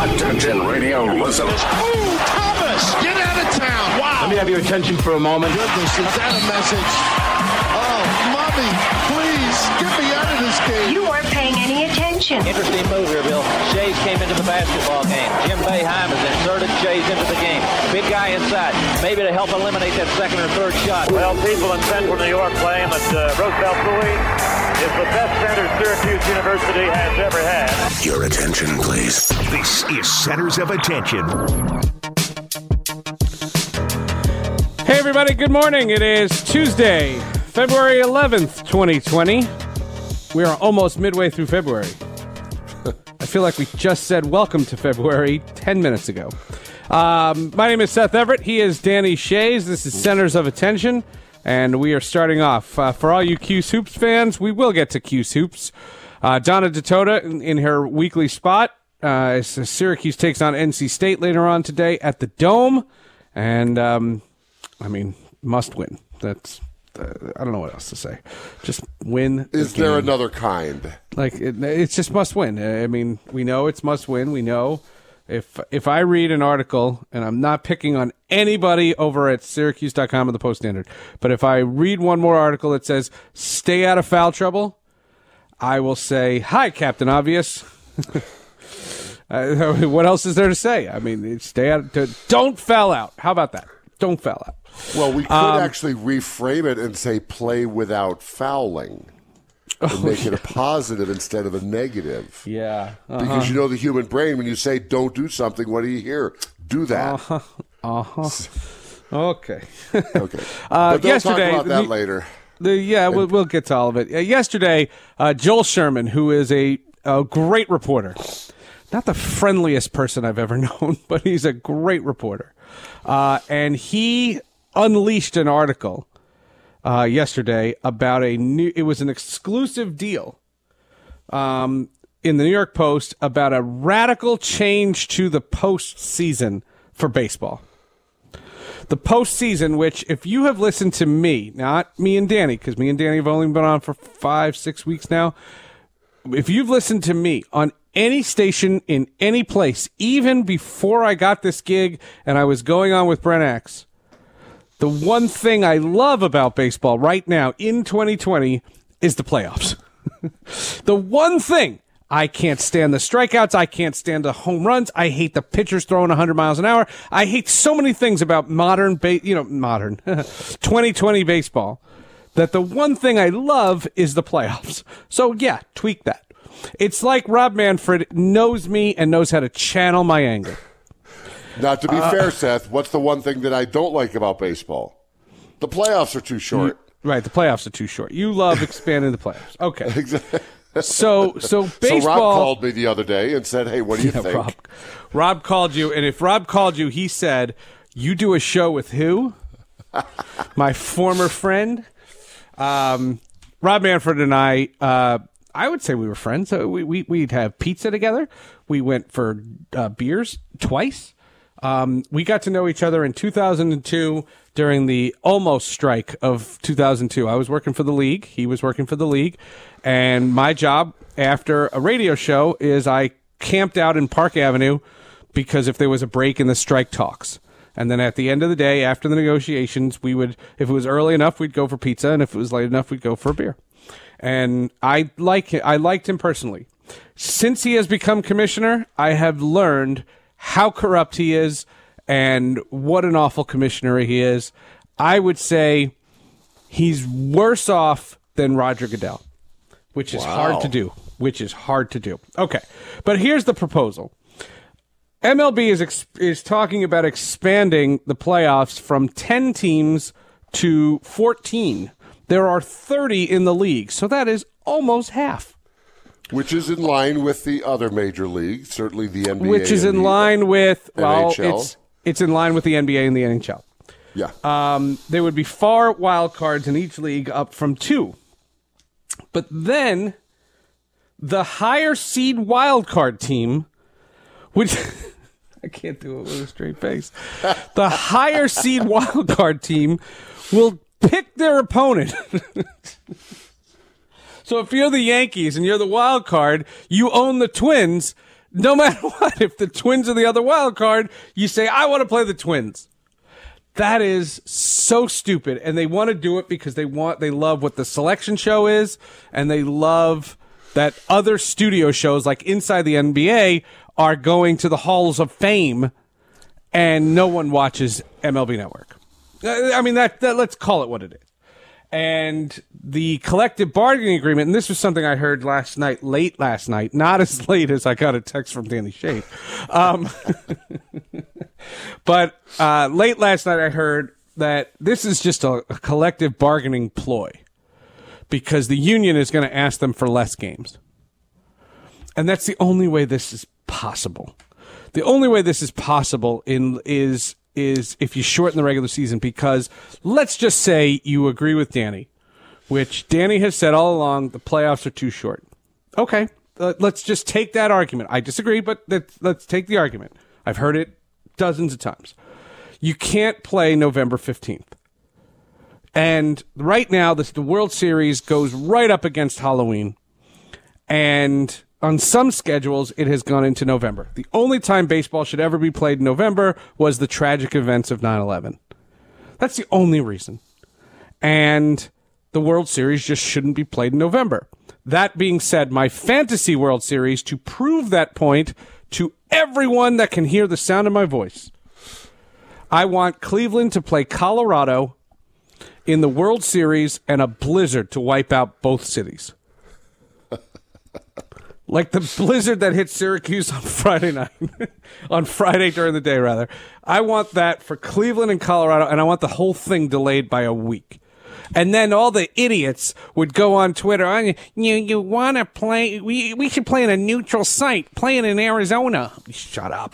Attention radio listeners. Ooh, Thomas, get out of town. Wow. Let me have your attention for a moment. Goodness, is that a message? Oh, mommy, please, get me out of this game. You weren't paying any attention. Interesting move here, Bill. Shays came into the basketball game. Jim Boeheim has inserted Shays into the game. Big guy inside, maybe to help eliminate that second or third shot. Well, people in Central New York claim that Roosevelt Bowie is the best center Syracuse University has ever had. Your attention, please. This is Centers of Attention. Hey, everybody. Good morning. It is Tuesday, February 11th, 2020. We are almost midway through February. I feel like we just said welcome to February 10 minutes ago. My name is Seth Everett. He is Danny Shays. This is Centers of Attention. And we are starting off. For all you Cuse Hoops fans, we will get to Cuse Hoops. Donna Ditota in her weekly spot. As Syracuse takes on NC State later on today at the Dome. And, must win. That's, I don't know what else to say. Just win. Is there another kind? It's just must win. I mean, we know it's must win. We know. If I read an article, and I'm not picking on anybody over at Syracuse.com or the Post-Standard, but if I read one more article that says, stay out of foul trouble, I will say, hi, Captain Obvious. What else is there to say? I mean, stay out. Don't foul out. How about that? Don't foul out. Well, we could actually reframe it and say play without fouling. And make it a positive instead of a negative. Yeah. Because you know the human brain, when you say don't do something, what do you hear? Do that. Okay. Okay. But yesterday, talk about that later. We'll get to all of it. Yesterday, Joel Sherman, who is a great reporter, not the friendliest person I've ever known, but he's a great reporter. And he unleashed an article yesterday about it was an exclusive deal in the New York Post about a radical change to the postseason for baseball. The postseason, which if you have listened to me, not me and Danny, because me and Danny have only been on for 5-6 weeks now. If you've listened to me on any station in any place, even before I got this gig and I was going on with Brent Axe, the one thing I love about baseball right now in 2020 is the playoffs. The one thing, I can't stand the strikeouts. I can't stand the home runs. I hate the pitchers throwing 100 miles an hour. I hate so many things about modern 2020 baseball, that the one thing I love is the playoffs. So yeah, tweak that. It's like Rob Manfred knows me and knows how to channel my anger. Now, to be fair, Seth, what's the one thing that I don't like about baseball? The playoffs are too short. Right, the playoffs are too short. You love expanding the playoffs. Okay. Exactly. So baseball... So Rob called me the other day and said, hey, what do you think? Rob called you, and if Rob called you, he said, you do a show with who? My former friend? Rob Manfred and I would say we were friends. We'd have pizza together. We went for beers twice. We got to know each other in 2002 during the almost strike of 2002. I was working for the league. He was working for the league. And my job after a radio show is I camped out in Park Avenue because if there was a break in the strike talks. And then at the end of the day, after the negotiations, we would, if it was early enough, we'd go for pizza. And if it was late enough, we'd go for a beer. And I liked him personally. Since he has become commissioner, I have learned how corrupt he is and what an awful commissioner he is. I would say he's worse off than Roger Goodell, which is hard to do. Okay, but here's the proposal. MLB is talking about expanding the playoffs from 10 teams to 14. There are 30 in the league, so that is almost half. Which is in line with the other major leagues, certainly the NBA. Which is in line with, NHL. It's in line with the NBA and the NHL. Yeah. There would be 4 wild cards in each league, up from 2. But then the higher seed wild card team, which I can't do it with a straight face. The higher seed wild card team will pick their opponent. So if you're the Yankees and you're the wild card, you own the Twins. No matter what, if the Twins are the other wild card, you say, I want to play the Twins. That is so stupid. And they want to do it because they love what the selection show is, and they love that other studio shows like Inside the NBA are going to the halls of fame, and no one watches MLB Network. I mean, that let's call it what it is. And the collective bargaining agreement, and this was something I heard late last night, not as late as I got a text from Danny Shade. But late last night I heard that this is just a collective bargaining ploy because the union is going to ask them for less games. And that's the only way this is possible. The only way this is possible is if you shorten the regular season, because let's just say you agree with Danny, which Danny has said all along, the playoffs are too short. Okay, let's just take that argument. I disagree, but let's take the argument. I've heard it dozens of times. You can't play November 15th. And right now, the World Series goes right up against Halloween. And on some schedules, it has gone into November. The only time baseball should ever be played in November was the tragic events of 9/11. That's the only reason. And the World Series just shouldn't be played in November. That being said, my fantasy World Series, to prove that point to everyone that can hear the sound of my voice, I want Cleveland to play Colorado in the World Series and a blizzard to wipe out both cities. Like the blizzard that hit Syracuse on Friday night, on Friday during the day, rather. I want that for Cleveland and Colorado, and I want the whole thing delayed by a week. And then all the idiots would go on Twitter, oh, you want to play, we should play in a neutral site, playing in Arizona. Shut up.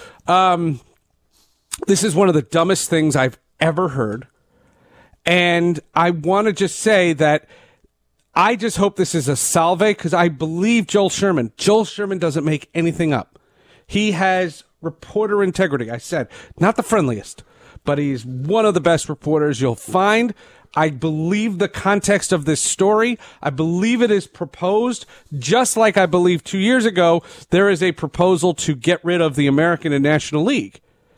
This is one of the dumbest things I've ever heard. And I want to just say that I just hope this is a salve, because I believe Joel Sherman. Joel Sherman doesn't make anything up. He has reporter integrity. I said, not the friendliest, but he's one of the best reporters you'll find. I believe the context of this story. I believe it is proposed, just like I believe 2 years ago, there is a proposal to get rid of the American and National League.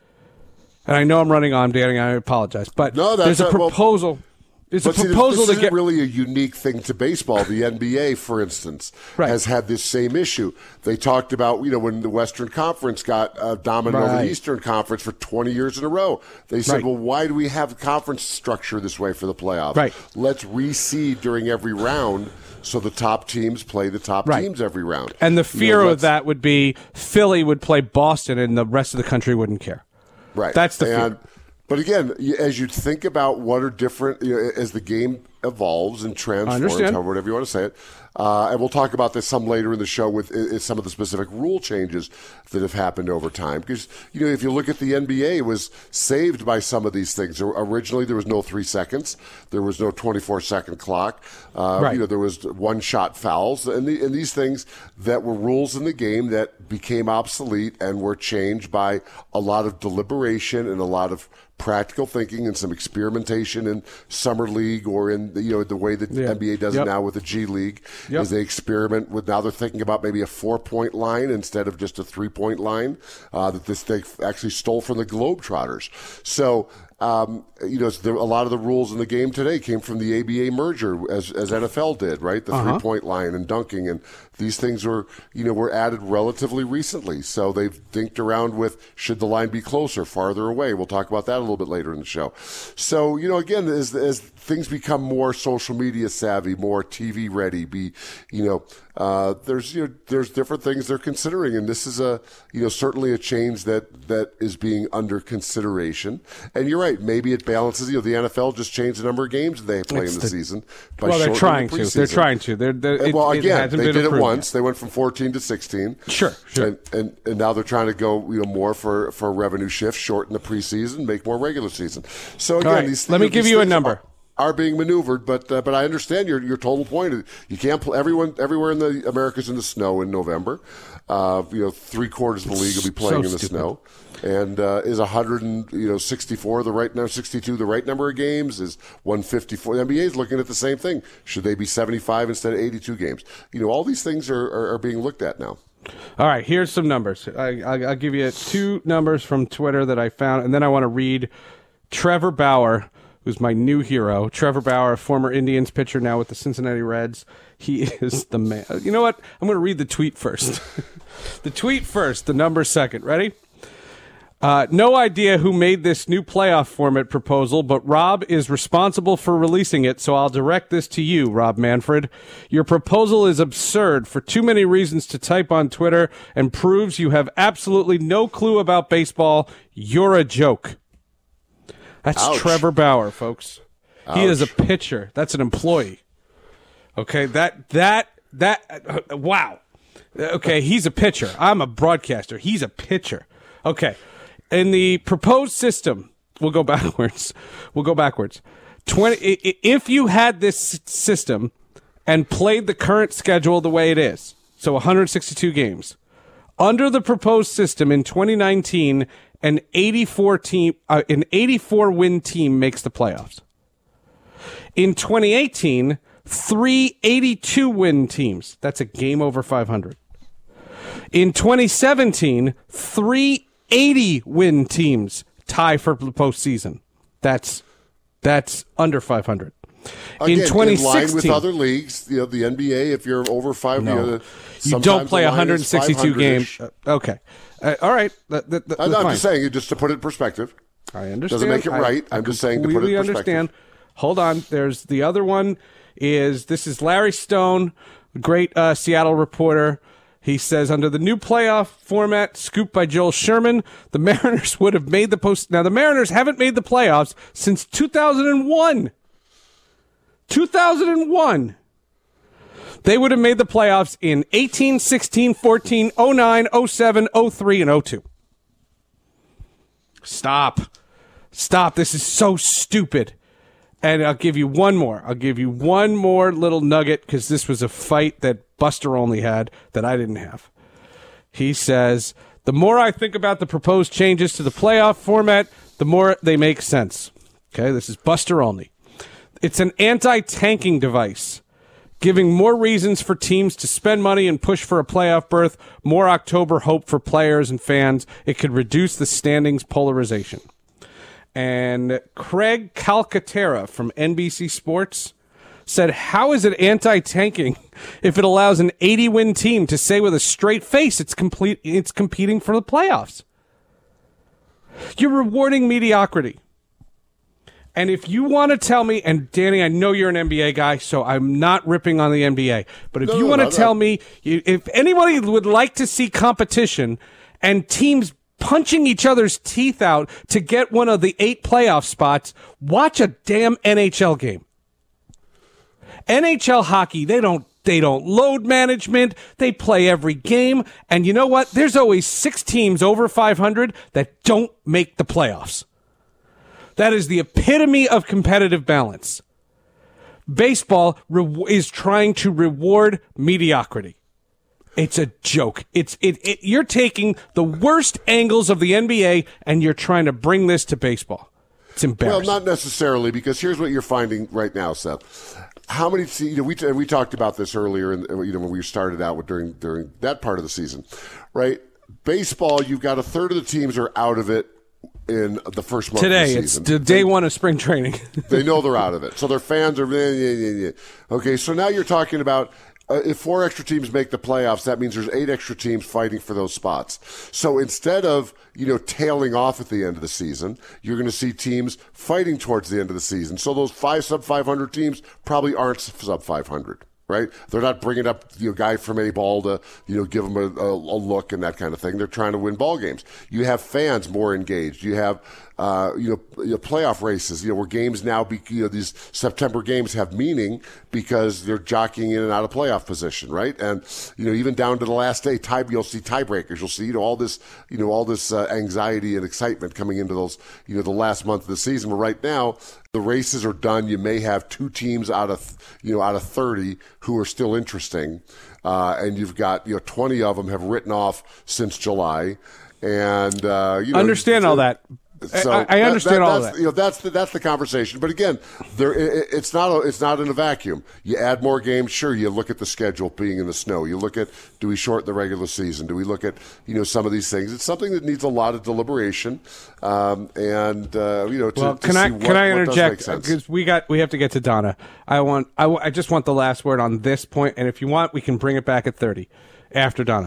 And I know I'm running on, Danny, I apologize. But there's a proposal. It's a proposal to get really a unique thing to baseball. The NBA, for instance, has had this same issue. They talked about, when the Western Conference got dominant over the Eastern Conference for 20 years in a row. They said, well, why do we have conference structure this way for the playoffs? Right. Let's reseed during every round so the top teams play the top teams every round. And the fear of that would be Philly would play Boston and the rest of the country wouldn't care. Right. That's the fear. But again, as you think about what are different, as the game evolves and transforms, whatever you want to say it, and we'll talk about this some later in the show with some of the specific rule changes that have happened over time. Because, if you look at the NBA, it was saved by some of these things. Originally, there was no 3 seconds. There was no 24-second clock. There was one-shot fouls. And these things that were rules in the game that became obsolete and were changed by a lot of deliberation and a lot of practical thinking and some experimentation in summer league or in the way that NBA does it now with the G League. As they experiment with, now they're thinking about maybe a 4-point line instead of just a 3-point line that they actually stole from the Globetrotters. So a lot of the rules in the game today came from the ABA merger, as NFL did, right? The 3-point line and dunking, and these things were added relatively recently. So they've dinked around with, should the line be closer, farther away? We'll talk about that a little bit later in the show. So, again, as things become more social media savvy, more TV ready, there's different things they're considering, and this is certainly a change that is being under consideration. And you're right, maybe it balances. The NFL just changed the number of games they play in the season. They're trying to. They're trying to. They did it once. They went from 14 to 16. Sure. And now they're trying to go more for a revenue shift, shorten the preseason, make more regular season. So again, let me give you a number. Are being maneuvered, but I understand your total point. You can't play everywhere in the Americas in the snow in November. 3/4 of the league will be playing in the snow. And is 164 the right number? 62 the right number of games? Is 154? The NBA is looking at the same thing. Should they be 75 instead of 82 games? All these things are being looked at now. All right, here's some numbers. I'll give you 2 numbers from Twitter that I found, and then I want to read Trevor Bauer, who's my new hero. Trevor Bauer, former Indians pitcher, now with the Cincinnati Reds. He is the man. You know what? I'm going to read the tweet first. The tweet first, the number second. Ready? No idea who made this new playoff format proposal, but Rob is responsible for releasing it, so I'll direct this to you, Rob Manfred. Your proposal is absurd for too many reasons to type on Twitter and proves you have absolutely no clue about baseball. You're a joke. That's Ouch. Trevor Bauer, folks. Ouch. He is a pitcher. That's an employee. Okay, wow. Okay, he's a pitcher. I'm a broadcaster. He's a pitcher. Okay. In the proposed system, we'll go backwards. If you had this system and played the current schedule the way it is, so 162 games, under the proposed system in 2019, an 84-win team makes the playoffs. In 2018, 3 82-win teams. That's a game over 500. In 2017, 3 80-win teams tie for the postseason. That's under 500. Again, in 2016, in line with other leagues, the NBA, if you're over 5, you don't play 162 games. Okay, all right. I'm just saying, just to put it in perspective. I understand. Doesn't make it right. I'm just saying to put it in perspective. Understand. Hold on. There's the other one. This is Larry Stone, great Seattle reporter. He says, under the new playoff format, scooped by Joel Sherman, the Mariners would have made the post. Now, the Mariners haven't made the playoffs since 2001. 2001. They would have made the playoffs in 18, 16, 14, 09, 07, 03, and 02. Stop. This is so stupid. And I'll give you one more. I'll give you one more little nugget because this was a fight that Buster only had that I didn't have. He says, the more I think about the proposed changes to the playoff format, the more they make sense. Okay, this is Buster only. It's an anti-tanking device, giving more reasons for teams to spend money and push for a playoff berth, more October hope for players and fans. It could reduce the standings polarization. And Craig Calcaterra from NBC Sports said, how is it anti-tanking if it allows an 80-win team to say with a straight face it's competing for the playoffs? You're rewarding mediocrity. And if you want to tell me, and Danny, I know you're an NBA guy, so I'm not ripping on the NBA, but if you want to tell me, if anybody would like to see competition and teams punching each other's teeth out to get one of the 8 playoff spots, watch a damn NHL game. NHL hockey, they don't load management. They play every game. And you know what? There's always 6 teams over 500 that don't make the playoffs. That is the epitome of competitive balance. Baseball is trying to reward mediocrity. It's a joke. You're taking the worst angles of the NBA and you're trying to bring this to baseball. It's embarrassing. Well, not necessarily, because here's what you're finding right now, Seth. How many? We talked about this earlier, when we started out during that part of the season, right? Baseball, you've got a third of the teams are out of it in the first month today. Of the season. It's day 1 of spring training. They know they're out of it, so their fans are. Okay, so now you're talking about. If 4 extra teams make the playoffs, that means there's 8 extra teams fighting for those spots. So instead of, tailing off at the end of the season, you're going to see teams fighting towards the end of the season. So those 5 sub-500 teams probably aren't sub-500, right? They're not bringing up, guy from A-ball to, give them a look and that kind of thing. They're trying to win ball games. You have fans more engaged. You have, playoff races, where games now, these September games have meaning because they're jockeying in and out of playoff position, right? And, even down to the last day, you'll see tiebreakers. You'll see, all this anxiety and excitement coming into those, the last month of the season. But right now, the races are done. You may have 2 teams out of 30 who are still interesting. And you've got, 20 of them have written off since July. And, understand all that. So I understand all that. That's the conversation. But again, it's not in a vacuum. You add more games. Sure, you look at the schedule being in the snow. You look at, do we shorten the regular season? Do we look at some of these things? It's something that needs a lot of deliberation. Can I interject? Because we have to get to Donna. I just want the last word on this point, and if you want, we can bring it back at 30 after Donna.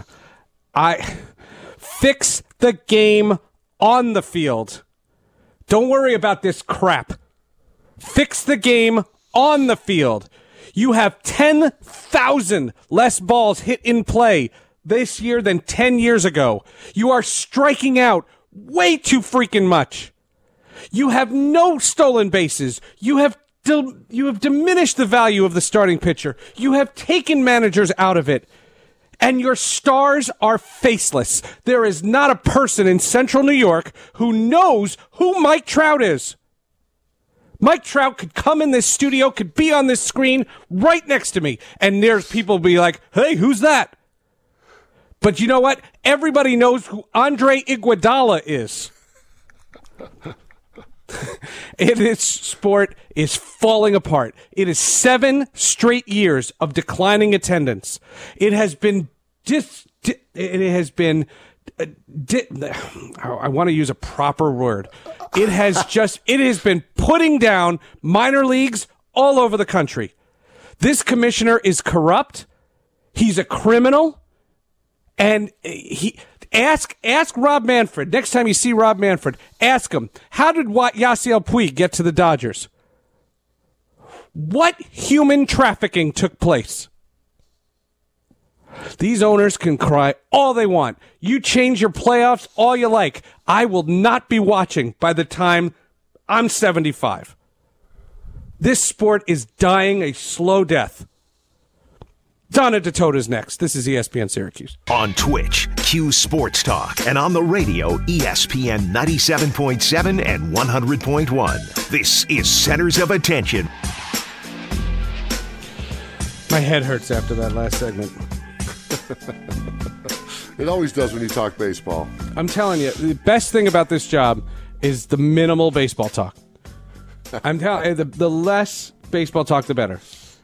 Fix the game on the field. Don't worry about this crap. Fix the game on the field. You have 10,000 less balls hit in play this year than 10 years ago. You are striking out way too freaking much. You have no stolen bases. You have diminished the value of the starting pitcher. You have taken managers out of it. And your stars are faceless. There is not a person in central New York who knows who Mike Trout is. Mike Trout could come in this studio, could be on this screen right next to me, and there's people be like, hey, who's that? But you know what? Everybody knows who Andre Iguodala is. This sport is falling apart. It is 7 straight years of declining attendance. It has been I want to use a proper word. It has been putting down minor leagues all over the country. This commissioner is corrupt. He's a criminal. And ask Rob Manfred, next time you see Rob Manfred, ask him, how did Yasiel Puig get to the Dodgers? What human trafficking took place? These owners can cry all they want. You change your playoffs all you like. I will not be watching by the time I'm 75. This sport is dying a slow death. Donna DeTota's next. This is ESPN Syracuse. On Twitch, Q Sports Talk, and on the radio, ESPN 97.7 and 100.1. This is Centers of Attention. My head hurts after that last segment. It always does when you talk baseball. I'm telling you, the best thing about this job is the minimal baseball talk. I'm telling you, the less baseball talk, the better.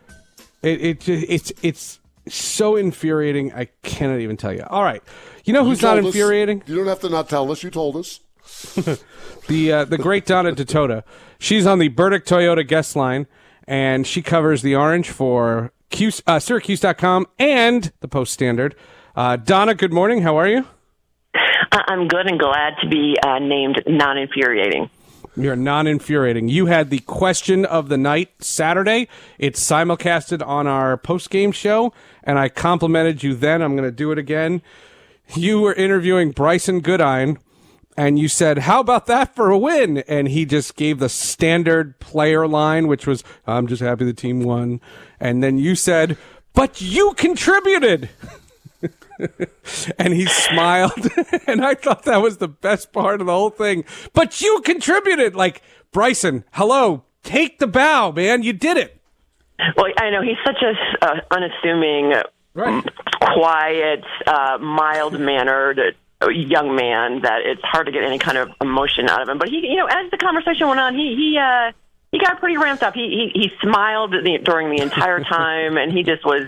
It's so infuriating. I cannot even tell you. All right, you know who's not infuriating? You don't have to not tell us. You told us. The great Donna DeTota. She's on the Burdick Toyota guest line, and she covers the orange for Syracuse.com and the Post-Standard. Donna, good morning. How are you? I'm good and glad to be named non-infuriating. You're non-infuriating. You had the question of the night Saturday. It's simulcasted on our post-game show, and I complimented you then. I'm going to do it again. You were interviewing Bryson Goodine, and you said, how about that for a win? And he just gave the standard player line, which was, I'm just happy the team won. And then you said, but you contributed. And he smiled, and I thought that was the best part of the whole thing. But you contributed. Like, Bryson, hello, take the bow, man. You did it. Well, I know he's such a unassuming, quiet, mild-mannered young man that it's hard to get any kind of emotion out of him. But he, as the conversation went on, he got pretty ramped up. He smiled during the entire time, and he just was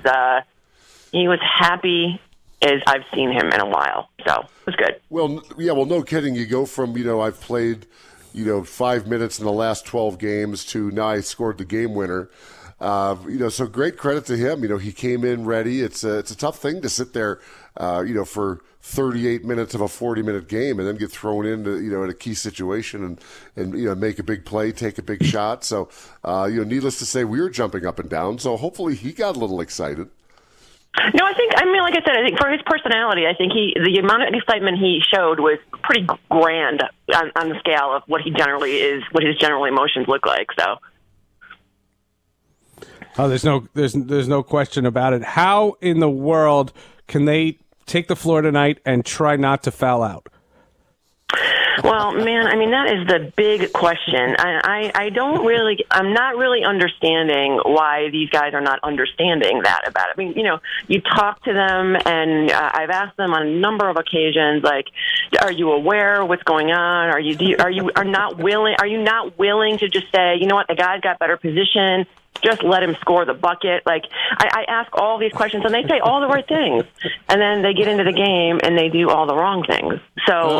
happy as I've seen him in a while. So it was good. Well, yeah, no kidding. You go from, I've played, 5 minutes in the last 12 games to now I scored the game winner. So great credit to him. He came in ready. It's a tough thing to sit there, for 38 minutes of a 40-minute game and then get thrown into, in a key situation and make a big play, take a big shot. So, needless to say, we were jumping up and down. So hopefully he got a little excited. No, like I said, I think for his personality, I think the amount of excitement he showed was pretty grand on the scale of what he generally is, what his general emotions look like. So, there's no question about it. How in the world can they take the floor tonight and try not to foul out? Well, man, I mean, that is the big question. I'm not really understanding why these guys are not understanding that about it. I mean, you talk to them, and I've asked them on a number of occasions, like, are you aware of what's going on? Are you not willing to just say, you know what, the guy's got better position, just let him score the bucket? Like, I ask all these questions, and they say all the right things, and then they get into the game and they do all the wrong things. So,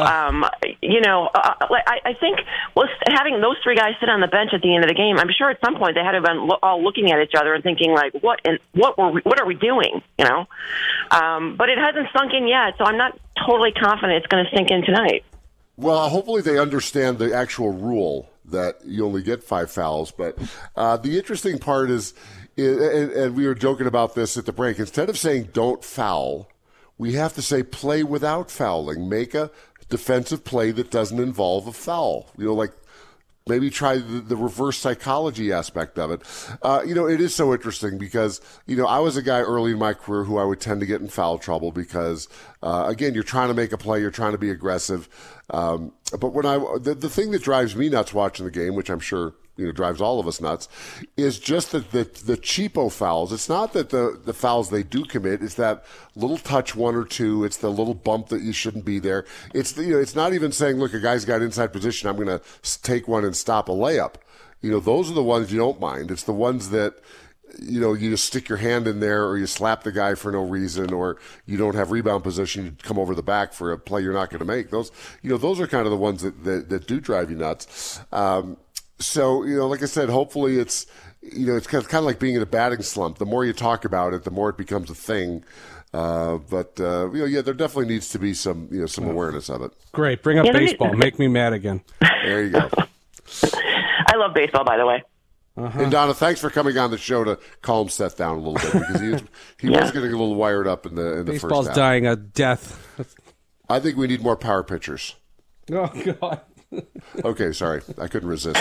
I think having those three guys sit on the bench at the end of the game, I'm sure at some point they had to have been all looking at each other and thinking, like, what are we doing? But it hasn't sunk in yet, so I'm not totally confident it's going to sink in tonight. Well, hopefully they understand the actual rule that you only get 5 fouls. But the interesting part is, and we were joking about this at the break, instead of saying don't foul, we have to say play without fouling. Make a defensive play that doesn't involve a foul. Like maybe try the reverse psychology aspect of it. It is so interesting because, I was a guy early in my career who I would tend to get in foul trouble because, again, you're trying to make a play, you're trying to be aggressive. But when the thing that drives me nuts watching the game, which I'm sure drives all of us nuts, is just that the cheapo fouls. It's not that the fouls they do commit. It's that little touch, one or two. It's the little bump that you shouldn't be there. It's it's not even saying, look, a guy's got inside position, I'm going to take one and stop a layup. Those are the ones you don't mind. It's the ones that you just stick your hand in there, or you slap the guy for no reason, or you don't have rebound position, you come over the back for a play you're not going to make. Those are kind of the ones that do drive you nuts. So, like I said, hopefully it's kind of like being in a batting slump. The more you talk about it, the more it becomes a thing. But there definitely needs to be some awareness of it. Great. Bring up baseball. Make me mad again. There you go. I love baseball, by the way. Uh-huh. And Donna, thanks for coming on the show to calm Seth down a little bit because he was getting a little wired up in the first half. Baseball's dying a death. I think we need more power pitchers. Oh, God. Okay, sorry. I couldn't resist.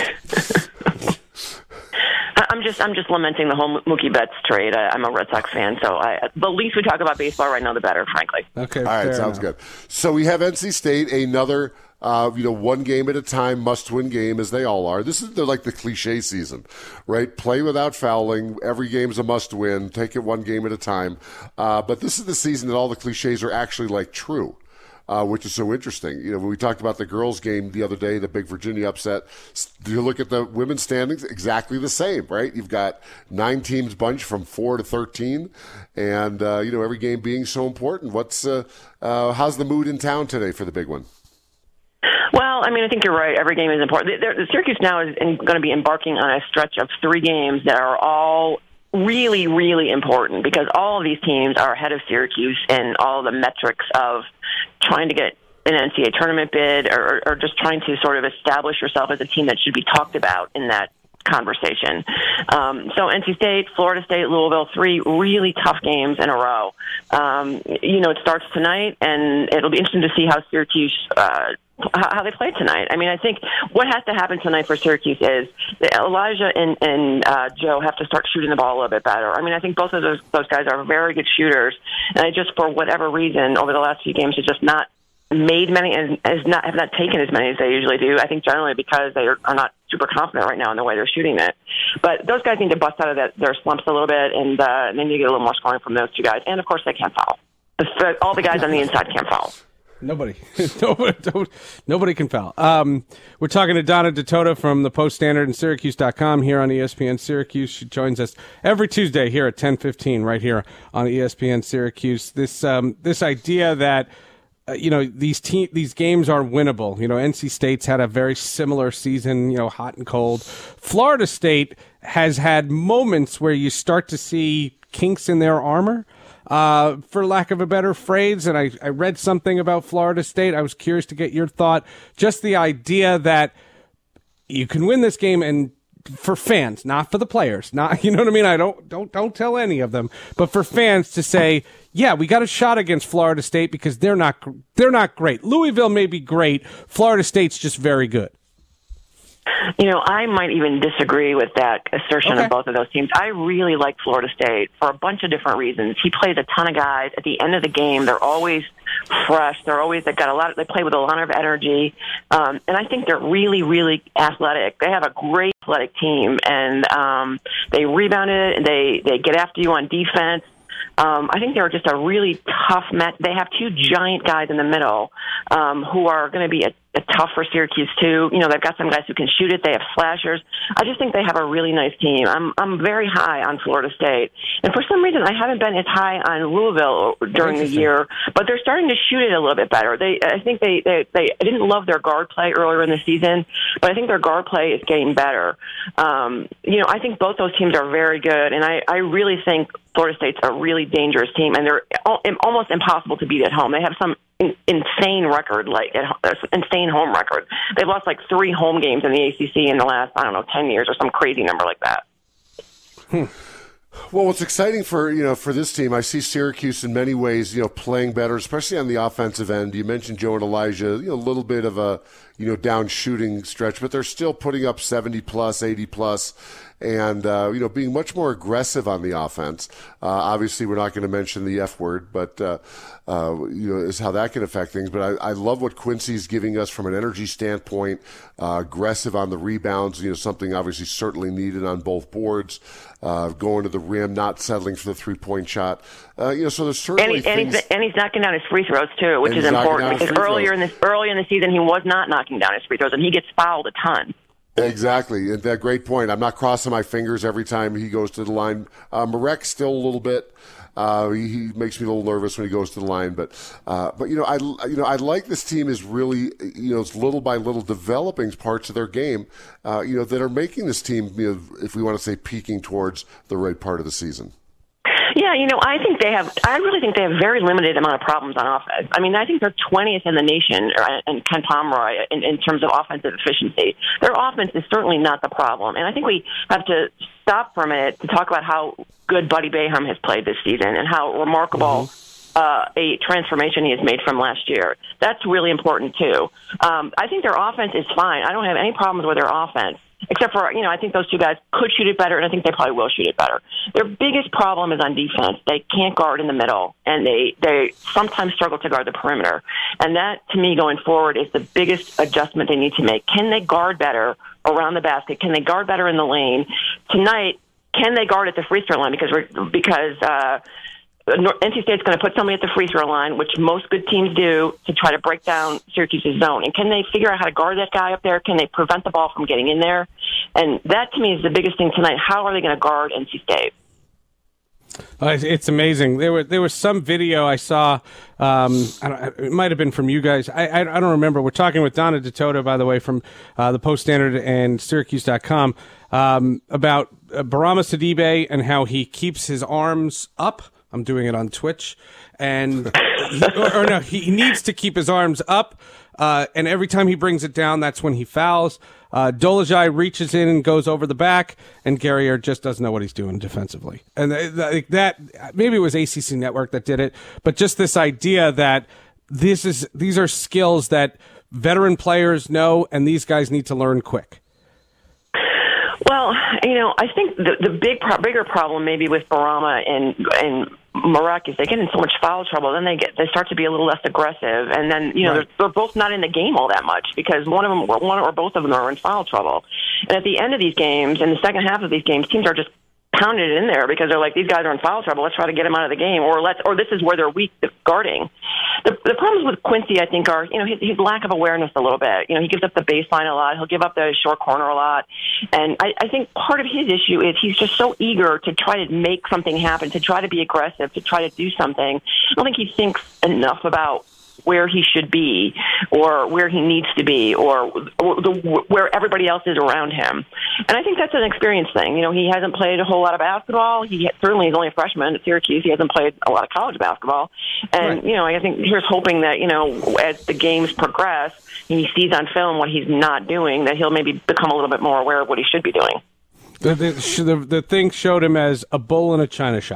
I'm just lamenting the whole Mookie Betts trade. I'm a Red Sox fan, so the least we talk about baseball right now, the better, frankly. Okay, all right, sounds good. So we have NC State, another one game at a time, must-win game, as they all are. They're like the cliche season, right? Play without fouling. Every game's a must-win. Take it one game at a time. But this is the season that all the cliches are actually true. Which is so interesting. When we talked about the girls' game the other day, the big Virginia upset, you look at the women's standings, exactly the same, right? You've got 9 teams bunched from 4 to 13, and every game being so important. How's the mood in town today for the big one? Well, I think you're right. Every game is important. Syracuse now is going to be embarking on a stretch of 3 games that are all really, really important because all of these teams are ahead of Syracuse in all the metrics of trying to get an NCAA tournament bid or just trying to sort of establish yourself as a team that should be talked about in that conversation. So NC State, Florida State, Louisville, 3 really tough games in a row. It starts tonight, and it'll be interesting to see how Syracuse how they play tonight. I think what has to happen tonight for Syracuse is that Elijah and Joe have to start shooting the ball a little bit better. I think both of those guys are very good shooters, and for whatever reason, over the last few games, have just not made many and have not taken as many as they usually do. I think generally because they are not super confident right now in the way they're shooting it. But those guys need to bust out of their slumps a little bit, and they need to get a little more scoring from those 2 guys. And, of course, they can't foul. All the guys on the inside can't foul. Nobody can foul. We're talking to Donna Ditota from the Post-Standard and Syracuse.com here on ESPN Syracuse. She joins us every Tuesday here at 10:15 right here on ESPN Syracuse. This idea that these games are winnable. NC State's had a very similar season, hot and cold. Florida State has had moments where you start to see kinks in their armor. For lack of a better phrase, and I read something about Florida State. I was curious to get your thought. Just the idea that you can win this game, and for fans, not for the players, not what I mean. I don't tell any of them, but for fans to say, yeah, we got a shot against Florida State because they're not great. Louisville may be great. Florida State's just very good. I might even disagree with that assertion of both of those teams. I really like Florida State for a bunch of different reasons. He plays a ton of guys. At the end of the game, they're always fresh. They've got a lot. They play with a lot of energy, and I think they're really, really athletic. They have a great athletic team, and they rebounded. They get after you on defense. I think they're just a really tough match. They have two giant guys in the middle who are going to be a tough for Syracuse too. They've got some guys who can shoot it. They have slashers. I just think they have a really nice team. I'm very high on Florida State, and for some reason I haven't been as high on Louisville during the year. But they're starting to shoot it a little bit better. I think they didn't love their guard play earlier in the season, but I think their guard play is getting better. I think both those teams are very good, and I really think Florida State's a really dangerous team, and they're almost impossible to beat at home. They have some insane record, insane home record. They've lost 3 home games in the ACC in the last, 10 years or some crazy number like that. Well, what's exciting for this team, I see Syracuse in many ways, playing better, especially on the offensive end. You mentioned Joe and Elijah, a little bit of a, down shooting stretch, but they're still putting up 70 plus, 80 plus, and being much more aggressive on the offense. Obviously, we're not going to mention the F word, but is how that can affect things. But I love what Quincy's giving us from an energy standpoint. Aggressive on the rebounds, something obviously certainly needed on both boards. Going to the rim, not settling for the 3-point shot. So there's certainly and he's knocking down his free throws too, which is important because early in the season he was not knocking down his free throws, and he gets fouled a ton. Exactly. And that great point. I'm not crossing my fingers every time he goes to the line. Marek still a little bit. He makes me a little nervous when he goes to the line, but I like this team is really it's little by little developing parts of their game that are making this team if we want to say peaking towards the right part of the season. Yeah, I really think they have very limited amount of problems on offense. I think they're 20th in the nation, and Ken Pomeroy, in terms of offensive efficiency. Their offense is certainly not the problem. And I think we have to stop for a minute to talk about how good Buddy Boeheim has played this season and how remarkable a transformation he has made from last year. That's really important, too. I think their offense is fine. I don't have any problems with their offense. Except for, I think those two guys could shoot it better, and I think they probably will shoot it better. Their biggest problem is on defense. They can't guard in the middle, and they sometimes struggle to guard the perimeter. And that, to me, going forward, is the biggest adjustment they need to make. Can they guard better around the basket? Can they guard better in the lane? Tonight, can they guard at the free throw line? Because NC State's going to put somebody at the free throw line, which most good teams do, to try to break down Syracuse's zone. And can they figure out how to guard that guy up there? Can they prevent the ball from getting in there? And that, to me, is the biggest thing tonight. How are they going to guard NC State? It's amazing. There was some video I saw. It might have been from you guys. I don't remember. We're talking with Donna DeToto, by the way, from the Post-Standard and Syracuse.com about Bourama Sidibe and how he keeps his arms up. I'm doing it on Twitch, and he needs to keep his arms up, and every time he brings it down, that's when he fouls. Dolezaj reaches in and goes over the back, and Guerrier just doesn't know what he's doing defensively. And that maybe it was ACC Network that did it, but just this idea that these are skills that veteran players know, and these guys need to learn quick. Well, I think the bigger problem maybe with Bourama and Marek is they get in so much foul trouble, then they start to be a little less aggressive, and then they're both not in the game all that much because one or both of them are in foul trouble. And at the end of these games, in the second half of these games, teams are just pounded in there because they're like, these guys are in foul trouble. Let's try to get them out of the game, or this is where they're weak guarding. The problems with Quincy, I think, are his lack of awareness a little bit. He gives up the baseline a lot. He'll give up the short corner a lot, and I think part of his issue is he's just so eager to try to make something happen, to try to be aggressive, to try to do something. I don't think he thinks enough about where he should be or where he needs to be or where everybody else is around him. And I think that's an experience thing. He hasn't played a whole lot of basketball. He certainly is only a freshman at Syracuse. He hasn't played a lot of college basketball. And, right. I think here's hoping that, as the games progress and he sees on film what he's not doing, that he'll maybe become a little bit more aware of what he should be doing. The thing showed him as a bull in a china shop.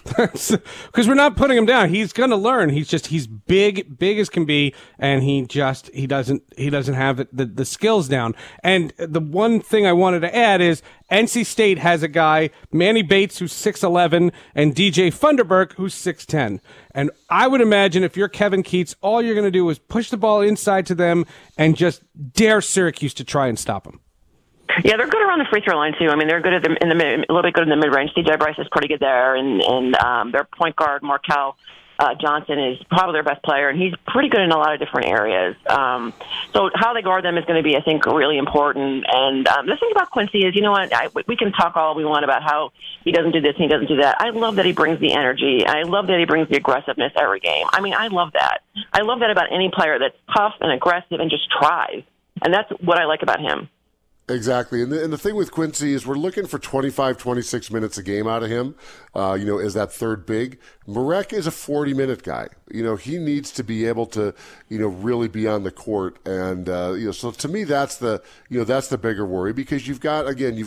Because we're not putting him down. He's going to learn. He's big as can be, and he doesn't have the skills down. And the one thing I wanted to add is NC State has a guy, Manny Bates, who's 6'11", and DJ Funderburk, who's 6'10". And I would imagine if you're Kevin Keatts, all you're going to do is push the ball inside to them and just dare Syracuse to try and stop them. Yeah, they're good around the free throw line too. I mean, they're good at a little bit good in the mid range. DJ Bryce is pretty good there, and their point guard Markel Johnson is probably their best player, and he's pretty good in a lot of different areas. So how they guard them is going to be, I think, really important. And the thing about Quincy is, you know what, we can talk all we want about how he doesn't do this and he doesn't do that. I love that he brings the energy. I love that he brings the aggressiveness every game. I mean, I love that. I love that about any player that's tough and aggressive and just tries. And that's what I like about him. Exactly. And the thing with Quincy is we're looking for 25, 26 minutes a game out of him, as that third big. Marek is a 40-minute guy. He needs to be able to, really be on the court. And, so to me, that's the bigger worry because you've got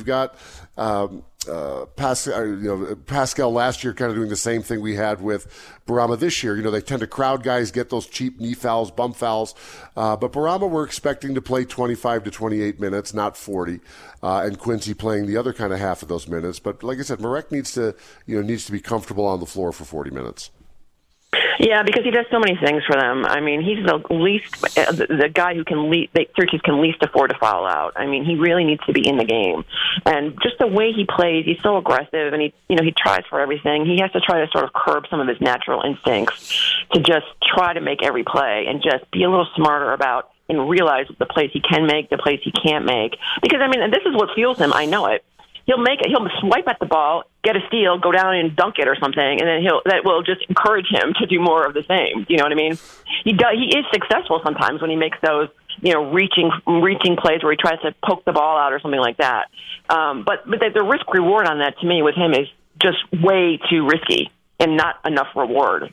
Pascal last year kind of doing the same thing we had with Barama this year. They tend to crowd guys, get those cheap knee fouls, bum fouls. But Barama we're expecting to play 25 to 28 minutes, not 40. And Quincy playing the other kind of half of those minutes. But like I said, Marek needs to be comfortable on the floor for 40 minutes. Yeah, because he does so many things for them. I mean, he's the guy who Syracuse can least afford to foul out. I mean, he really needs to be in the game. And just the way he plays, he's so aggressive, and he tries for everything. He has to try to sort of curb some of his natural instincts to just try to make every play and just be a little smarter about and realize the plays he can make, the plays he can't make. Because, I mean, and this is what fuels him. I know it. He'll make it. He'll swipe at the ball, get a steal, go down and dunk it or something, and then that will just encourage him to do more of the same. You know what I mean? He is successful sometimes when he makes those reaching plays where he tries to poke the ball out or something like that. But the risk reward on that to me with him is just way too risky and not enough reward.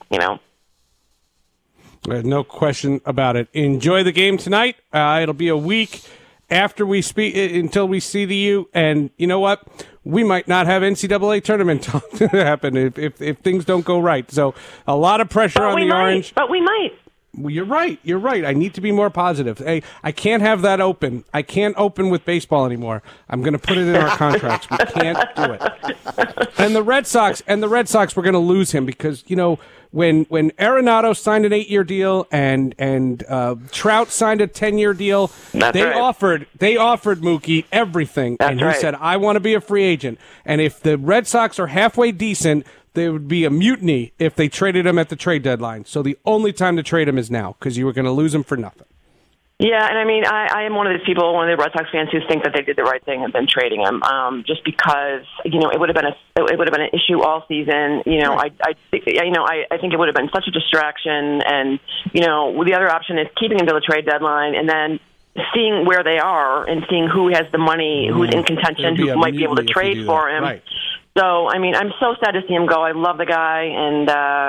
No question about it. Enjoy the game tonight. It'll be a week after we speak until we see the U, and you know what? We might not have NCAA tournament happen if things don't go right. So a lot of pressure on the Orange. But we might. Well, you're right. I need to be more positive. Hey, I can't have that open. I can't open with baseball anymore. I'm going to put it in our contracts. We can't do it. And the Red Sox, we're going to lose him because, when Arenado signed an 8-year deal and Trout signed a 10-year deal, they offered Mookie everything, and he said, "I want to be a free agent." And if the Red Sox are halfway decent, there would be a mutiny if they traded him at the trade deadline. So the only time to trade him is now because you were going to lose him for nothing. Yeah, and I mean, I am one of those people, one of the Red Sox fans who think that they did the right thing and been trading him, just because it would have been an issue all season. I think it would have been such a distraction, and the other option is keeping him to the trade deadline and then seeing where they are and seeing who has the money, who's in contention, who might be able to trade for him. Right. So, I mean, I'm so sad to see him go. I love the guy, and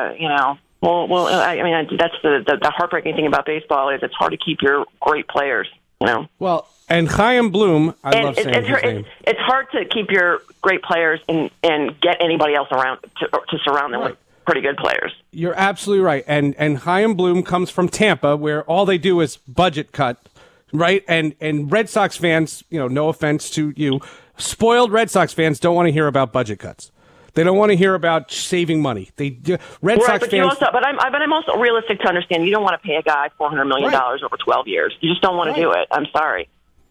Well, I mean, that's the heartbreaking thing about baseball is it's hard to keep your great players. Well, and Chaim Bloom, I love saying his name. It's hard to keep your great players and get anybody else around to surround them with pretty good players. You're absolutely right. And Chaim Bloom comes from Tampa, where all they do is budget cut, right? And Red Sox fans, no offense to you, spoiled Red Sox fans don't want to hear about budget cuts. They don't want to hear about saving money. Red Sox fans. But I'm also realistic to understand. You don't want to pay a guy $400 million over 12 years. You just don't want to do it. I'm sorry.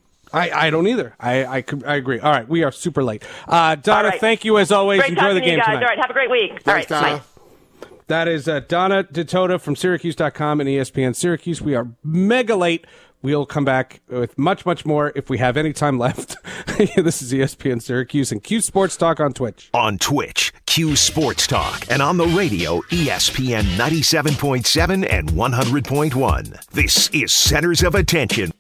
I don't either. I agree. All right, we are super late. Donna, thank you as always. Great Enjoy the game tonight. All right, have a great week. Thanks, all right, Donna. bye. That is Donna DeToto from Syracuse.com and ESPN Syracuse. We are mega late. We'll come back with much, much more if we have any time left. This is ESPN Syracuse and Q Sports Talk on Twitch. On Twitch, Q Sports Talk. And on the radio, ESPN 97.7 and 100.1. This is Centers of Attention.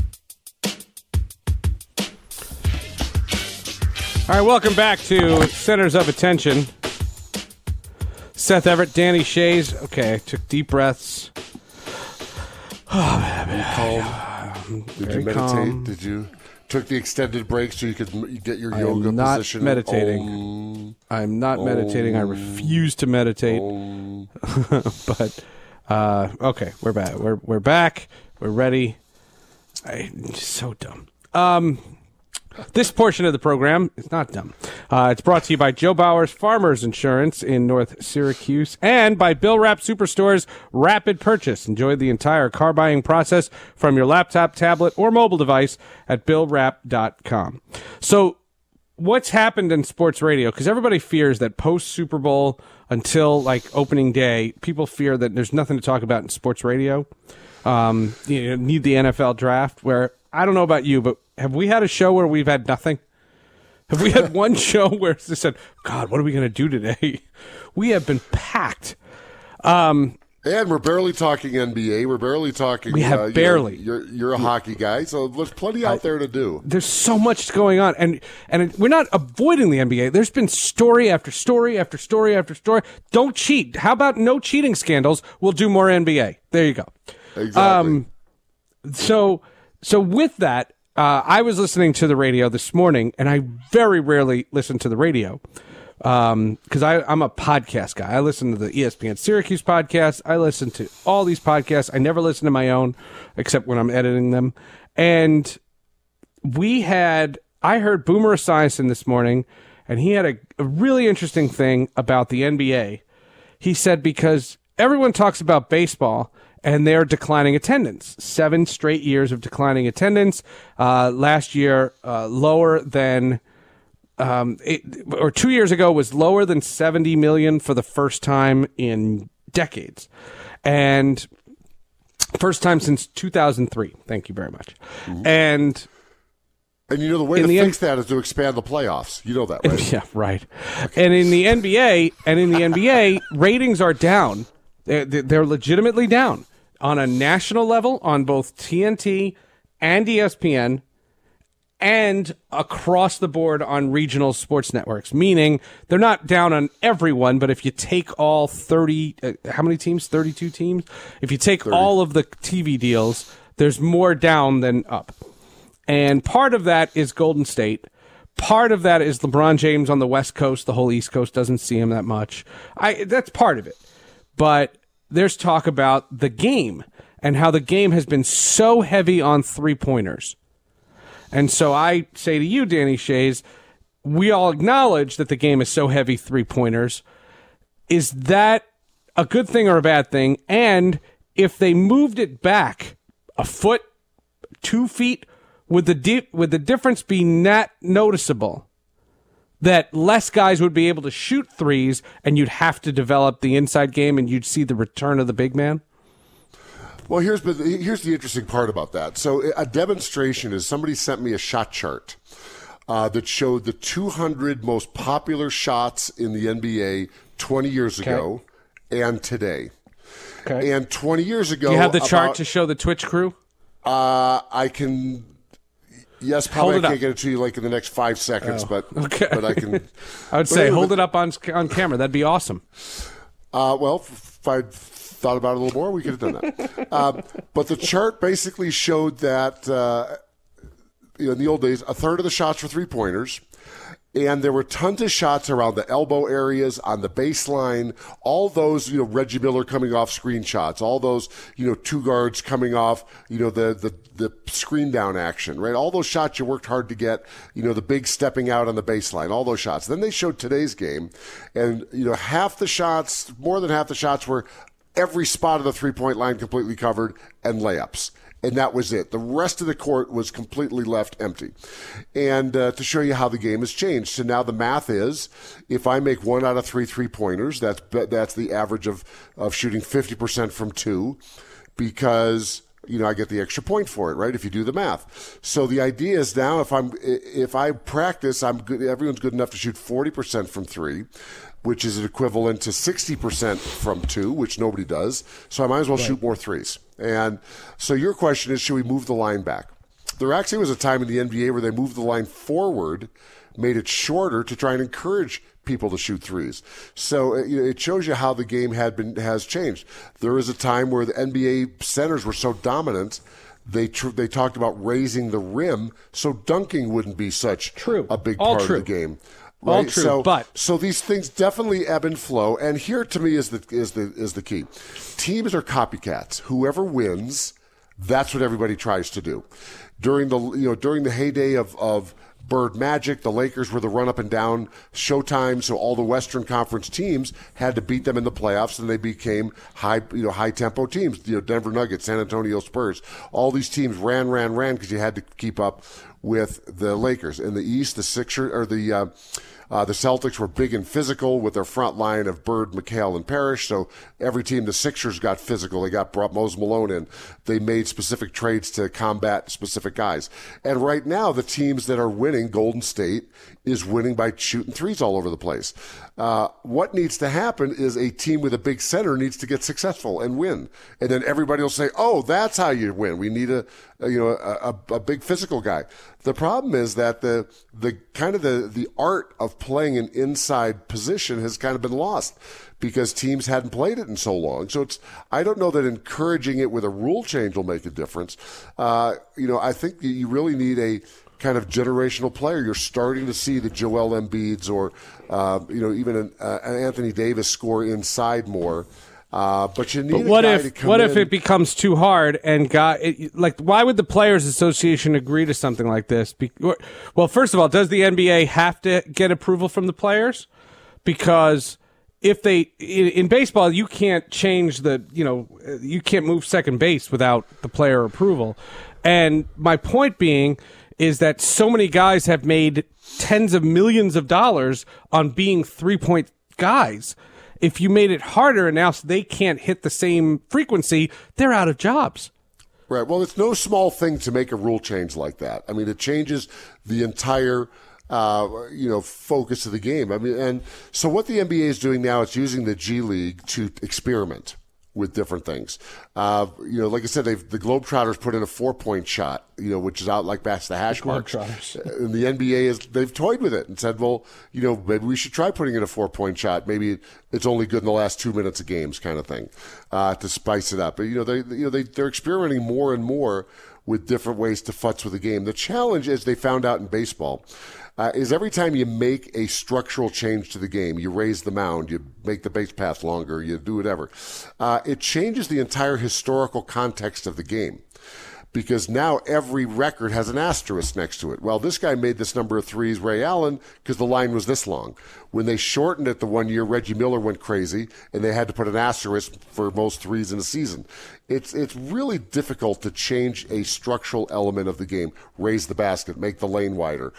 All right, welcome back to Centers of Attention. Seth Everett, Danny Shays. Okay, I took deep breaths. Did you meditate? Calm. Did you Took the extended break so you could get your yoga not position. Meditating. I'm not meditating. I refuse to meditate. But okay, we're back. We're back. We're ready. Just so dumb. This portion of the program is not dumb. It's brought to you by Joe Bowers Farmers Insurance in North Syracuse and by Bill Rapp Superstore's Rapid Purchase. Enjoy the entire car buying process from your laptop, tablet, or mobile device at BillRapp.com. So what's happened in sports radio? Because everybody fears that post-Super Bowl until like opening day, people fear that there's nothing to talk about in sports radio. You need the NFL draft where, I don't know about you, but have we had a show where we've had nothing? Have we had one show where they said, God, what are we going to do today? We have been packed. And we're barely talking NBA. We're barely talking. We have barely. You're a hockey guy, so there's plenty out there to do. There's so much going on, and we're not avoiding the NBA. There's been story after story after story after story. Don't cheat. How about no cheating scandals? We'll do more NBA. There you go. Exactly. So with that, I was listening to the radio this morning, and I very rarely listen to the radio because I'm a podcast guy. I listen to the ESPN Syracuse podcast. I listen to all these podcasts. I never listen to my own except when I'm editing them. And I heard Boomer Esiason this morning, and he had a really interesting thing about the NBA. He said because everyone talks about baseball, and they're declining attendance. 7 straight years of declining attendance. Last year, lower than, 2 years ago was lower than 70 million for the first time in decades. And first time since 2003. Thank you very much. Mm-hmm. And you know, the way to fix that is to expand the playoffs. You know that, right? Yeah, right. Okay. And in the NBA, ratings are down. They're legitimately down. On a national level, on both TNT and ESPN, and across the board on regional sports networks, meaning they're not down on everyone, but if you take all 30, how many teams? 32 teams? If you take 30. All of the TV deals, there's more down than up. And part of that is Golden State. Part of that is LeBron James on the West Coast. The whole East Coast doesn't see him that much. That's part of it. But there's talk about the game and how the game has been so heavy on three-pointers. And so I say to you, Danny Shays, we all acknowledge that the game is so heavy three-pointers. Is that a good thing or a bad thing? And if they moved it back a foot, 2 feet, would the difference be not noticeable? That less guys would be able to shoot threes, and you'd have to develop the inside game, and you'd see the return of the big man? Well, here's the interesting part about that. So a demonstration is somebody sent me a shot chart that showed the 200 most popular shots in the NBA 20 years ago and today. Okay. And 20 years ago... Do you have the chart to show the Twitch crew? I can... Yes, probably I can't get it to you like in the next 5 seconds, but I can. I would say hold it up on camera. That'd be awesome. Well, if I thought about it a little more, we could have done that. But the chart basically showed that in the old days, a third of the shots were three-pointers. And there were tons of shots around the elbow areas, on the baseline, all those, Reggie Miller coming off screen shots, all those, two guards coming off, the screen down action, right? All those shots you worked hard to get, the big stepping out on the baseline, all those shots. Then they showed today's game, and, half the shots, more than half the shots were every spot of the three-point line completely covered and layups. And that was it. The rest of the court was completely left empty. And to show you how the game has changed. So now the math is, if I make 1 out of 3 three-pointers, that's the average of shooting 50% from 2, because I get the extra point for it, right? If you do the math. So the idea is now if I practice, I'm good. Everyone's good enough to shoot 40% from 3. Which is equivalent to 60% from 2, which nobody does. So I might as well shoot more threes. And so your question is, should we move the line back? There actually was a time in the NBA where they moved the line forward, made it shorter to try and encourage people to shoot threes. So it shows you how the game has changed. There was a time where the NBA centers were so dominant they talked about raising the rim so dunking wouldn't be such a big part of the game. Right? All true, so these things definitely ebb and flow, and here to me is the key. Teams are copycats. Whoever wins, that's what everybody tries to do. During the heyday of Bird Magic, the Lakers were the run up and down Showtime, so all the Western Conference teams had to beat them in the playoffs, and they became high tempo teams. Denver Nuggets, San Antonio Spurs, all these teams ran because you had to keep up with the Lakers. In the East, the Sixers or the Celtics were big and physical with their front line of Bird, McHale, and Parrish. So every team, the Sixers got physical. They brought Moses Malone in. They made specific trades to combat specific guys. And right now, the teams that are winning, Golden State is winning by shooting threes all over the place. What needs to happen is a team with a big center needs to get successful and win. And then everybody will say, oh, that's how you win. We need a big physical guy. The problem is that the art of playing an inside position has kind of been lost because teams hadn't played it in so long. So I don't know that encouraging it with a rule change will make a difference. I think you really need a kind of generational player. You're starting to see the Joel Embiids or even an Anthony Davis score inside more. But you need what a guy if to come what in. if it becomes too hard and why would the Players Association agree to something like this? Well, first of all, does the NBA have to get approval from the players? Because if in baseball, you can't change you can't move second base without the player approval. And my point being is that so many guys have made tens of millions of dollars on being 3-point guys. If you made it harder and now they can't hit the same frequency, they're out of jobs. Right. Well, it's no small thing to make a rule change like that. I mean, it changes the entire focus of the game. I mean, and so what the NBA is doing now is using the G League to experiment with different things. Like I said, the Globetrotters put in a 4-point shot, which is out like past the hash marks. And the NBA they've toyed with it and said, well, maybe we should try putting in a 4-point shot. Maybe it's only good in the last 2 minutes of games, kind of thing, to spice it up. But they're experimenting more and more with different ways to futz with the game. The challenge, as they found out in baseball, is every time you make a structural change to the game, you raise the mound, you make the base path longer, you do whatever, it changes the entire historical context of the game. Because now every record has an asterisk next to it. Well, this guy made this number of threes, Ray Allen, because the line was this long. When they shortened it the 1 year, Reggie Miller went crazy, and they had to put an asterisk for most threes in a season. It's really difficult to change a structural element of the game, raise the basket, make the lane wider.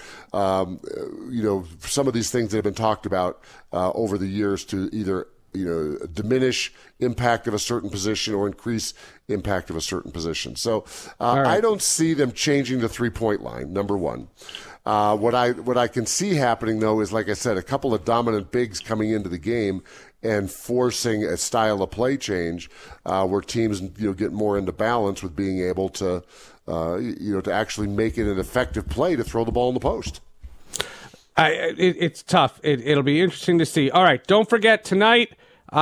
Some of these things that have been talked about over the years to either diminish impact of a certain position or increase impact of a certain position. So right. I don't see them changing the 3-point line, number one. What I can see happening, though, is, like I said, a couple of dominant bigs coming into the game and forcing a style of play change where teams get more into balance with being able to to actually make it an effective play to throw the ball in the post. It's tough. It'll be interesting to see. All right, don't forget tonight,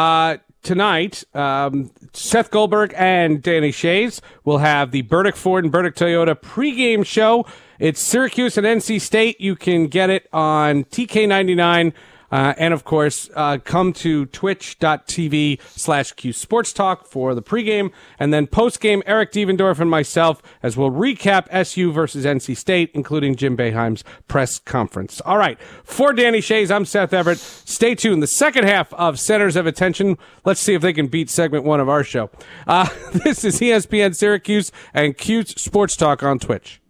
Seth Goldberg and Danny Shays will have the Burdick Ford and Burdick Toyota pregame show. It's Syracuse and NC State. You can get it on TK99. And of course, come to twitch.tv/Q Sports Talk for the pregame, and then postgame, Eric Devendorf and myself, as we'll recap SU versus NC State, including Jim Boeheim's press conference. All right. For Danny Shays, I'm Seth Everett. Stay tuned. The second half of Centers of Attention. Let's see if they can beat segment 1 of our show. This is ESPN Syracuse and Q Sports Talk on Twitch.